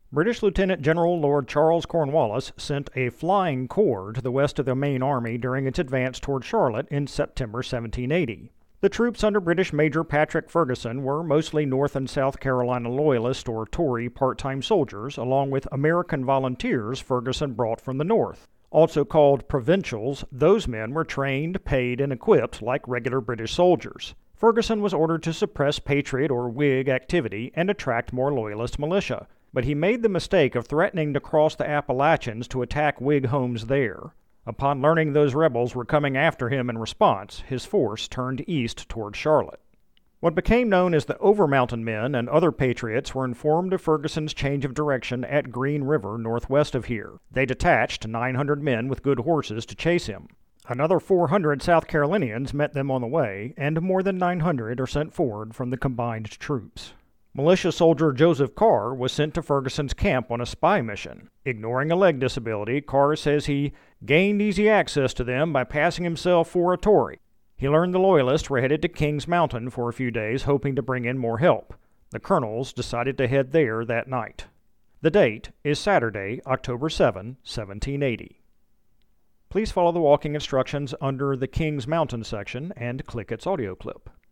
British Lieutenant General Lord Charles Cornwallis sent a flying corps to the west of the main army during its advance toward Charlotte in September 1780. The troops under British Major Patrick Ferguson were mostly North and South Carolina Loyalist or Tory part-time soldiers, along with American volunteers Ferguson brought from the North. Also called provincials, those men were trained, paid, and equipped like regular British soldiers. Ferguson was ordered to suppress Patriot or Whig activity and attract more Loyalist militia, but he made the mistake of threatening to cross the Appalachians to attack Whig homes there. Upon learning those rebels were coming after him in response, his force turned east toward Charlotte. What became known as the Overmountain Men and other patriots were informed of Ferguson's change of direction at Green River northwest of here. They detached 900 men with good horses to chase him. Another 400 South Carolinians met them on the way, and more than 900 are sent forward from the combined troops. Militia soldier Joseph Carr was sent to Ferguson's camp on a spy mission. Ignoring a leg disability, Carr says he gained easy access to them by passing himself for a Tory. He learned the Loyalists were headed to Kings Mountain for a few days, hoping to bring in more help. The colonels decided to head there that night. The date is Saturday, October 7, 1780. Please follow the walking instructions under the Kings Mountain section and click its audio clip.